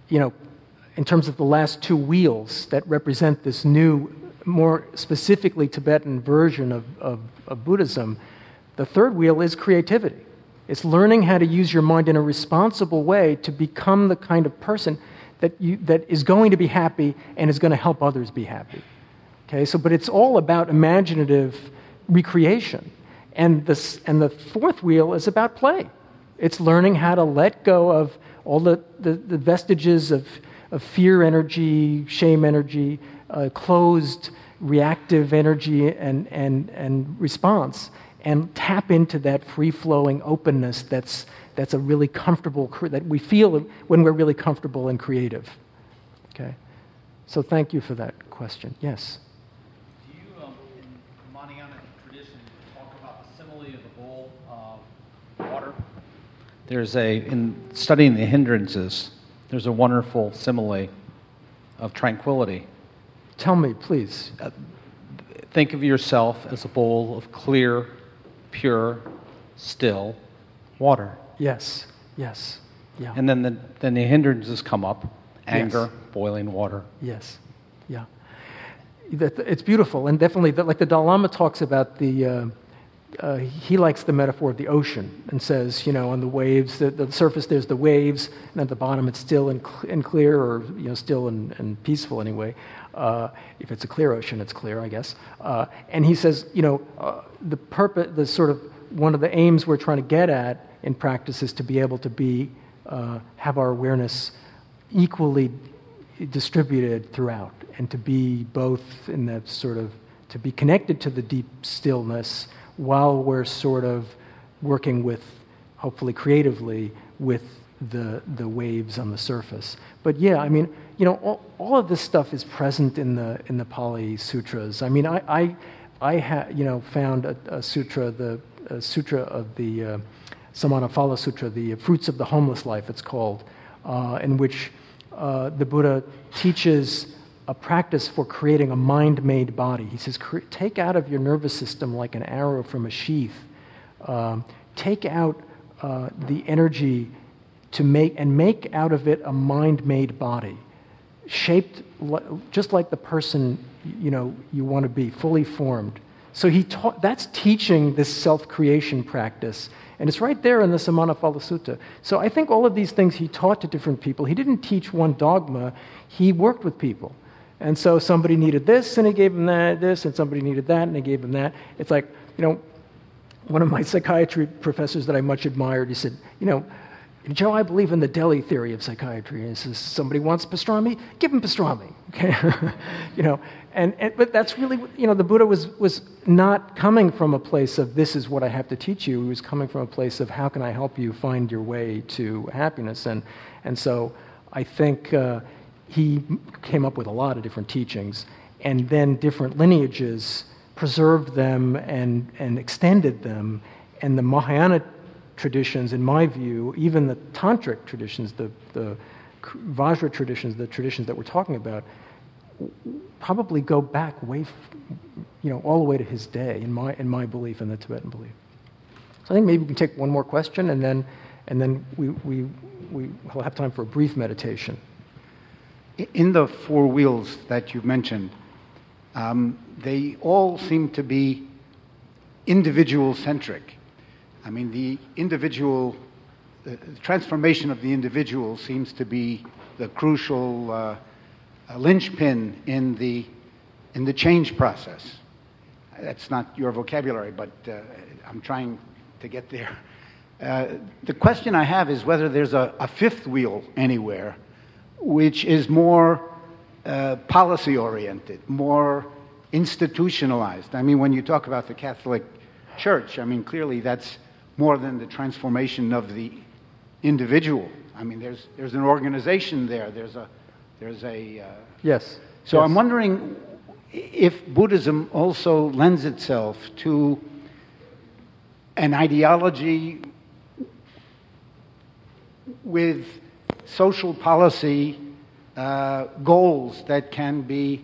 in terms of the last two wheels that represent this new, more specifically Tibetan version of Buddhism, the third wheel is creativity. It's learning how to use your mind in a responsible way to become the kind of person that is going to be happy and is going to help others be happy. Okay, but it's all about imaginative recreation. And the fourth wheel is about play. It's learning how to let go of all the vestiges of fear energy, shame energy, closed reactive energy and response, and tap into that free-flowing openness that's a really comfortable, that we feel when we're really comfortable and creative. Okay? So thank you for that question. Yes? Do you, in Mahayana tradition, talk about the simile of the bowl of water? In studying the hindrances, there's a wonderful simile of tranquility. Tell me, please. Think of yourself as a bowl of clear, pure, still water. Yes, yeah. And then the hindrances come up, anger, Yes. boiling water. Yes, yeah. It's beautiful, and definitely, like the Dalai Lama talks about he likes the metaphor of the ocean and says, on the waves, the surface there's the waves, and at the bottom it's still and clear, or still and peaceful anyway. If it's a clear ocean, it's clear, I guess. And he says, the purpose, the sort of one of the aims we're trying to get at in practice is to be able to have our awareness equally distributed throughout, and to be both in that sort of, to be connected to the deep stillness while we're sort of working with, hopefully creatively, with the waves on the surface. But yeah, I mean, all of this stuff is present in the Pali Sutras. I mean, I found a sutra, the sutra of the Samanaphala Sutra, the Fruits of the Homeless Life, it's called, in which the Buddha teaches a practice for creating a mind-made body. He says, take out of your nervous system like an arrow from a sheath. Take out the energy to make out of it a mind-made body, shaped just like the person you want to be, fully formed. So that's teaching this self-creation practice, and it's right there in the Samanaphala Sutta. So I think all of these things he taught to different people. He didn't teach one dogma. He worked with people. And so somebody needed this, and he gave them this, and somebody needed that, and he gave them that. It's like, one of my psychiatry professors that I much admired, he said, Joe, I believe in the Delhi theory of psychiatry. And he says, somebody wants pastrami? Give him pastrami. Okay? But that's really, the Buddha was not coming from a place of, this is what I have to teach you. He was coming from a place of, how can I help you find your way to happiness? And so I think he came up with a lot of different teachings, and then different lineages preserved them and extended them. And the Mahayana traditions, in my view, even the Tantric traditions, the Vajra traditions, the traditions that we're talking about, probably go back way, all the way to his day, in my belief, in the Tibetan belief. So I think maybe we can take one more question, and then we'll have time for a brief meditation. In the four wheels that you mentioned, they all seem to be individual-centric. I mean, the transformation of the individual seems to be the crucial linchpin in the change process. That's not your vocabulary, but I'm trying to get there. The question I have is whether there's a fifth wheel anywhere, which is more policy-oriented, more institutionalized. I mean, when you talk about the Catholic Church, I mean, clearly that's more than the transformation of the individual. I mean, there's an organization there. There's a yes. So yes. I'm wondering if Buddhism also lends itself to an ideology with social policy goals that can be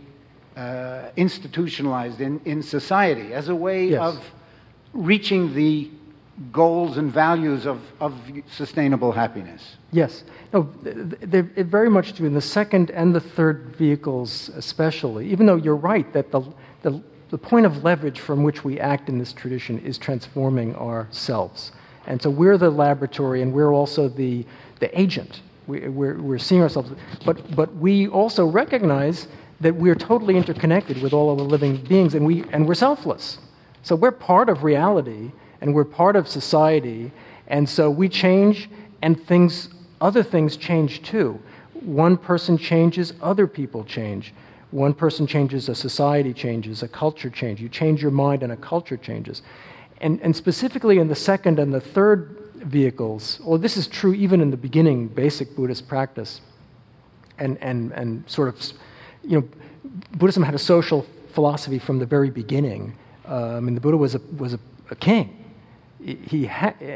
institutionalized in society as a way Yes. of reaching the goals and values of sustainable happiness. Yes. No, they very much do. In the second and the third vehicles especially, even though you're right that the point of leverage from which we act in this tradition is transforming ourselves. And so we're the laboratory and we're also the agent. We're seeing ourselves. But we also recognize that we're totally interconnected with all of the living beings and we're selfless. So we're part of reality and we're part of society. And so we change and other things change too. One person changes, other people change. One person changes, a society changes, a culture changes. You change your mind and a culture changes. And specifically in the second and the third vehicles, well, this is true even in the beginning, basic Buddhist practice, and sort of, Buddhism had a social philosophy from the very beginning. The Buddha was a king. He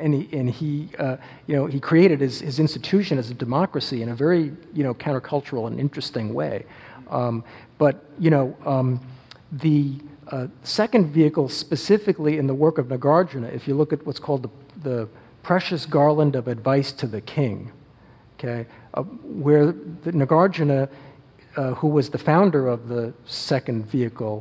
created his institution as a democracy in a very countercultural and interesting way. The second vehicle, specifically in the work of Nagarjuna, if you look at what's called the precious garland of advice to the king, okay, where the Nagarjuna, who was the founder of the second vehicle,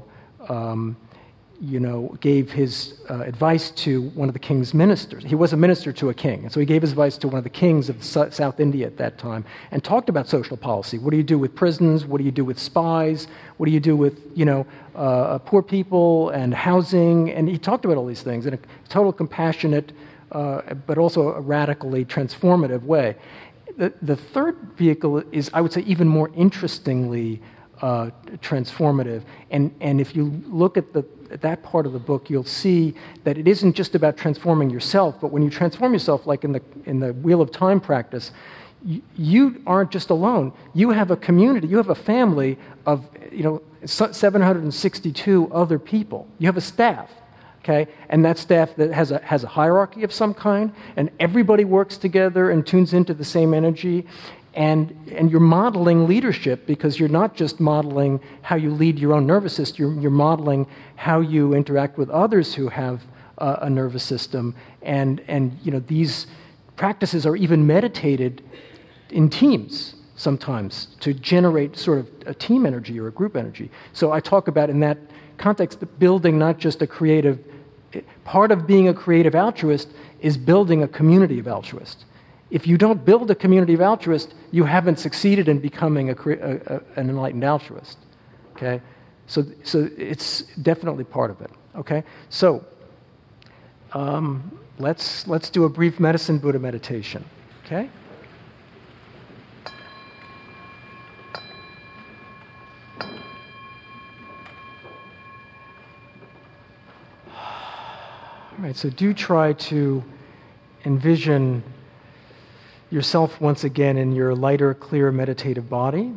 gave his advice to one of the king's ministers. He was a minister to a king, and so he gave his advice to one of the kings of South India at that time, and talked about social policy. What do you do with prisons? What do you do with spies? What do you do with poor people and housing? And he talked about all these things in a total compassionate, but also a radically transformative way. The third vehicle is, I would say, even more interestingly transformative. And if you look at that part of the book, you'll see that it isn't just about transforming yourself, but when you transform yourself, like in the Wheel of Time practice, you aren't just alone. You have a community. You have a family of 762 other people. You have a staff. Okay, and that staff that has a hierarchy of some kind, and everybody works together and tunes into the same energy, and you're modeling leadership because you're not just modeling how you lead your own nervous system. You're modeling how you interact with others who have a nervous system, and these practices are even meditated in teams sometimes to generate sort of a team energy or a group energy. So I talk about in that context building not just a creative. Part of being a creative altruist is building a community of altruists. If you don't build a community of altruists, you haven't succeeded in becoming an enlightened altruist. Okay, so it's definitely part of it. Okay, so let's do a brief medicine Buddha meditation. Okay. All right, so do try to envision yourself once again in your lighter, clear, meditative body.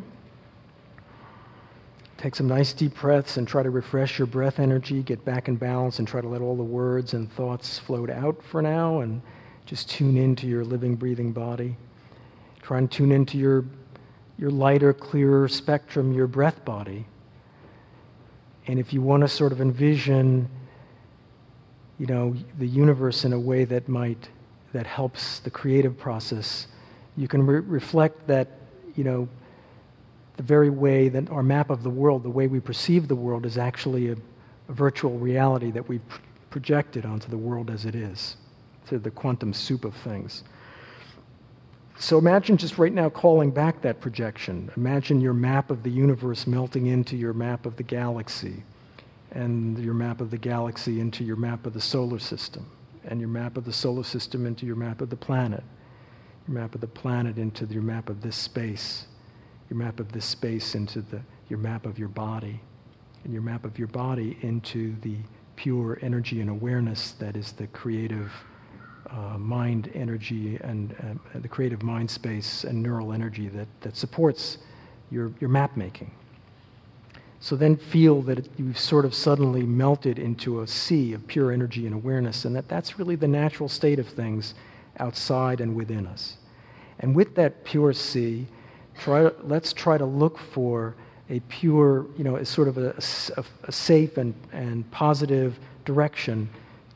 Take some nice deep breaths and try to refresh your breath energy, get back in balance, and try to let all the words and thoughts float out for now, and just tune into your living, breathing body. Try and tune into your lighter, clearer spectrum, your breath body. And if you want to sort of envision the universe in a way that helps the creative process, you can reflect that, the very way that our map of the world, the way we perceive the world, is actually a virtual reality that we've projected onto the world as it is, to the quantum soup of things. So imagine just right now calling back that projection. Imagine your map of the universe melting into your map of the galaxy, and your map of the galaxy into your map of the solar system, and your map of the solar system into your map of the planet, your map of the planet into your map of this space, your map of this space into your map of your body, and your map of your body into the pure energy and awareness that is the creative mind energy and the creative mind space and neural energy that supports your map making. So then feel that you've sort of suddenly melted into a sea of pure energy and awareness, and that's really the natural state of things outside and within us. And with that pure sea, let's try to look for a pure, sort of a safe and positive direction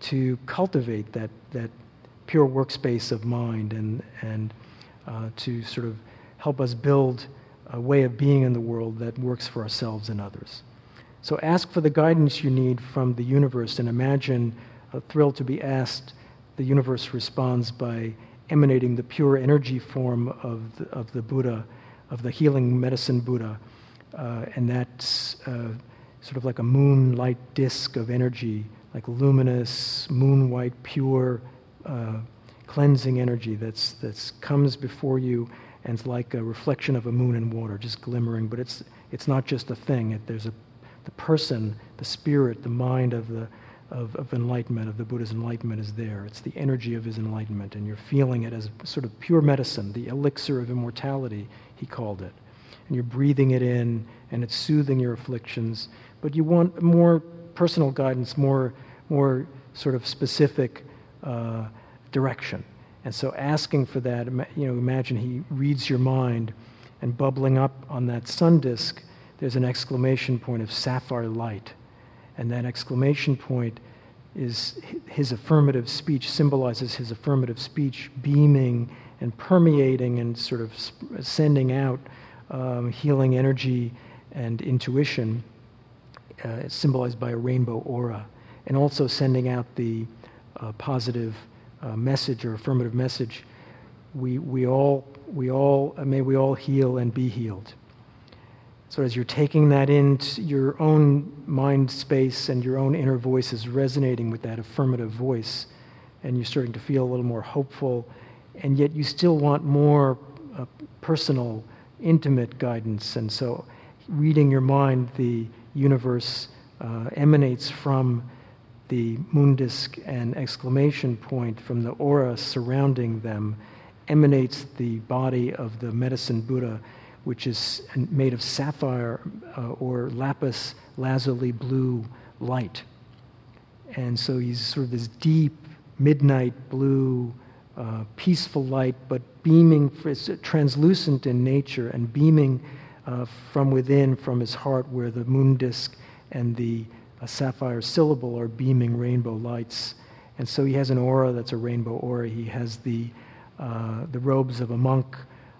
to cultivate that pure workspace of mind and to sort of help us build a way of being in the world that works for ourselves and others. So ask for the guidance you need from the universe and imagine a thrill to be asked. The universe responds by emanating the pure energy form of the Buddha, of the healing medicine Buddha. And that's sort of like a moonlight disk of energy, like luminous, moon-white, pure, cleansing energy that's comes before you and it's like a reflection of a moon in water, just glimmering. But it's not just a thing. There's the person, the spirit, the mind of enlightenment, of the Buddha's enlightenment is there. It's the energy of his enlightenment, and you're feeling it as sort of pure medicine, the elixir of immortality, he called it. And you're breathing it in, and it's soothing your afflictions. But you want more personal guidance, more sort of specific direction. And so asking for that, imagine he reads your mind, and bubbling up on that sun disk, there's an exclamation point of sapphire light. And that exclamation point is his affirmative speech, symbolizes his affirmative speech beaming and permeating and sort of sending out healing energy and intuition. It's symbolized by a rainbow aura, and also sending out the positive message or affirmative message. May we all heal and be healed. So as you're taking that into your own mind space and your own inner voice is resonating with that affirmative voice, and you're starting to feel a little more hopeful, and yet you still want more personal, intimate guidance. And so reading your mind, the universe emanates from the moon disk and exclamation point, from the aura surrounding them, emanates the body of the medicine Buddha, which is made of sapphire or lapis lazuli blue light. And so he's sort of this deep, midnight blue, peaceful light, but beaming, it's translucent in nature, and beaming from within, from his heart, where the moon disk and the sapphire syllable are beaming rainbow lights. And so he has an aura that's a rainbow aura. He has the robes of a monk.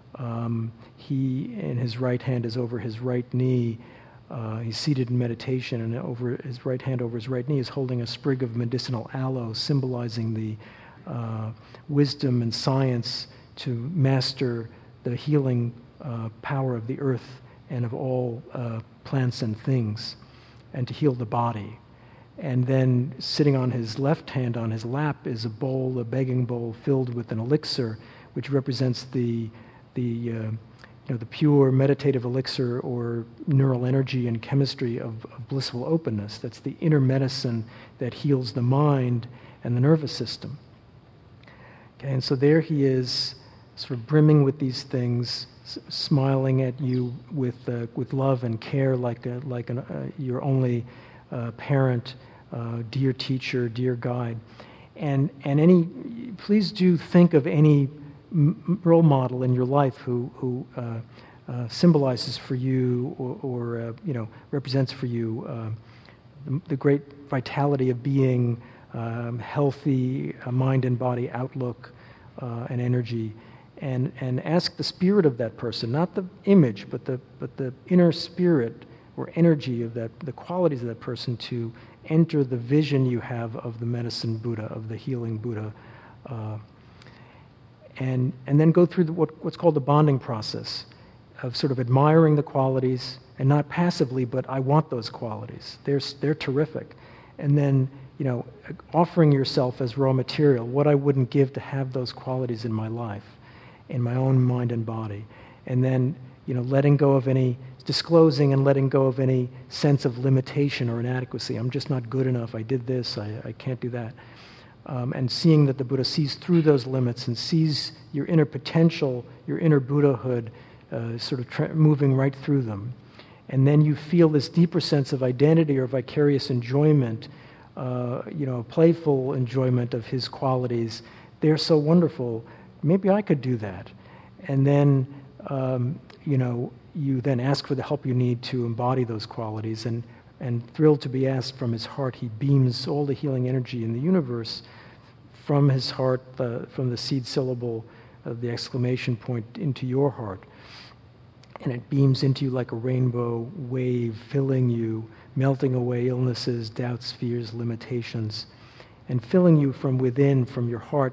He, in his right hand, is over his right knee. He's seated in meditation, and over his right hand, over his right knee, is holding a sprig of medicinal aloe, symbolizing the wisdom and science to master the healing power of the earth and of all plants and things, and to heal the body. And then sitting on his left hand, on his lap, is a bowl, a begging bowl filled with an elixir, which represents the pure meditative elixir or neural energy and chemistry of blissful openness. That's the inner medicine that heals the mind and the nervous system. Okay, and so there he is, sort of brimming with these things, smiling at you with love and care, like your only parent, dear teacher, dear guide. And please do think of any role model in your life who symbolizes for you or represents for you the great vitality of being, healthy mind and body outlook and energy, and ask the spirit of that person, not the image, but the inner spirit or energy of that, the qualities of that person, to enter the vision you have of the medicine Buddha, of the healing Buddha. And then go through what's called the bonding process of sort of admiring the qualities, and not passively, but I want those qualities. They're terrific. And then, offering yourself as raw material, what I wouldn't give to have those qualities in my life, in my own mind and body. And then, letting go of any, disclosing and letting go of any sense of limitation or inadequacy. I'm just not good enough. I did this. I can't do that. And seeing that the Buddha sees through those limits and sees your inner potential, your inner Buddhahood, sort of moving right through them. And then you feel this deeper sense of identity or vicarious enjoyment, playful enjoyment of his qualities. They're so wonderful. Maybe I could do that. And then, you then ask for the help you need to embody those qualities, and And thrilled to be asked from his heart, he beams all the healing energy in the universe from his heart, from the seed syllable of the exclamation point into your heart. And it beams into you like a rainbow wave, filling you, melting away illnesses, doubts, fears, limitations, and filling you from within, from your heart,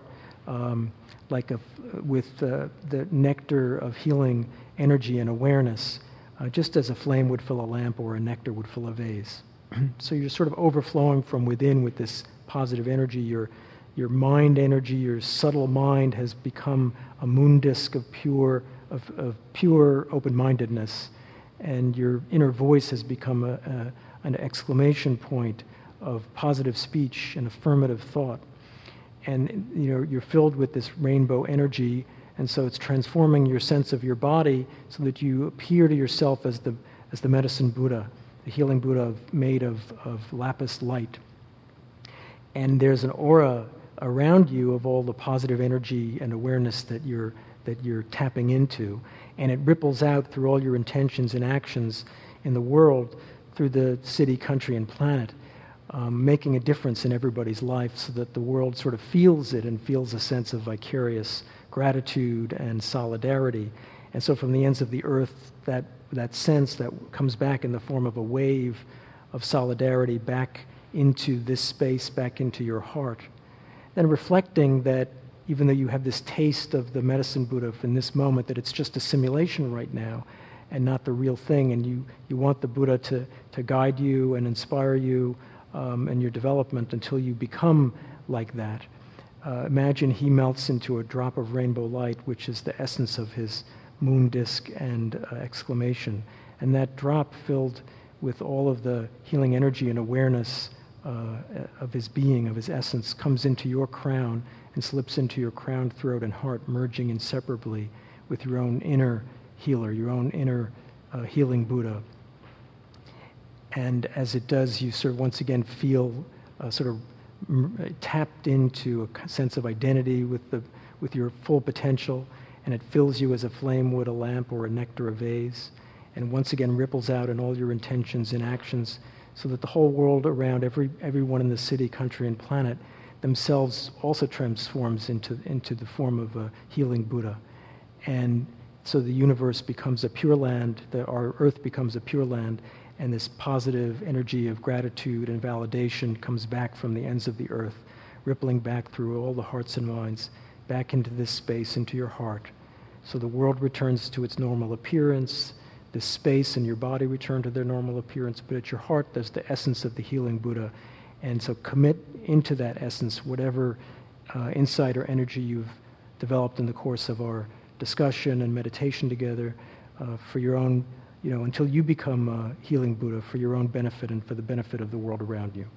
with the nectar of healing energy and awareness, just as a flame would fill a lamp or a nectar would fill a vase. So you're sort of overflowing from within with this positive energy. Your mind energy, your subtle mind has become a moon disk of pure open-mindedness, and your inner voice has become an exclamation point of positive speech and affirmative thought. And you're filled with this rainbow energy, and so it's transforming your sense of your body so that you appear to yourself as the medicine Buddha, the healing Buddha made of lapis light. And there's an aura around you of all the positive energy and awareness that you're tapping into, and it ripples out through all your intentions and actions in the world, through the city, country, and planet, making a difference in everybody's life so that the world sort of feels it and feels a sense of vicarious gratitude and solidarity. And so from the ends of the earth, that sense that comes back in the form of a wave of solidarity back into this space, back into your heart. Then reflecting that even though you have this taste of the medicine Buddha in this moment, that it's just a simulation right now and not the real thing, and you want the Buddha to guide you and inspire you in your development until you become like that. Imagine he melts into a drop of rainbow light, which is the essence of his moon disk and exclamation. And that drop, filled with all of the healing energy and awareness of his being, of his essence, comes into your crown and slips into your crown, throat, and heart, merging inseparably with your own inner healer, your own inner healing Buddha. And as it does, you sort of once again feel sort of tapped into a sense of identity with your full potential, and it fills you as a flame would a lamp or a nectar a vase, and once again ripples out in all your intentions and actions, so that the whole world around, everyone in the city, country, and planet themselves also transforms into the form of a healing Buddha. And so the universe becomes a pure land, our earth becomes a pure land, and this positive energy of gratitude and validation comes back from the ends of the earth, rippling back through all the hearts and minds, back into this space, into your heart. So the world returns to its normal appearance, the space and your body return to their normal appearance, but at your heart there's the essence of the healing Buddha. And so commit into that essence whatever insight or energy you've developed in the course of our discussion and meditation together for your own, until you become a healing Buddha, for your own benefit and for the benefit of the world around you.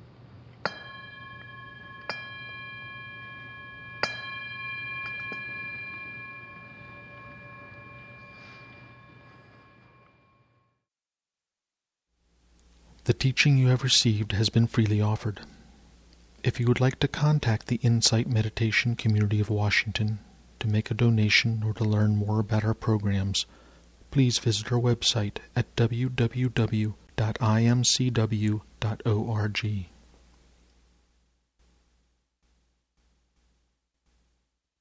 The teaching you have received has been freely offered. If you would like to contact the Insight Meditation Community of Washington to make a donation or to learn more about our programs, please visit our website at www.imcw.org.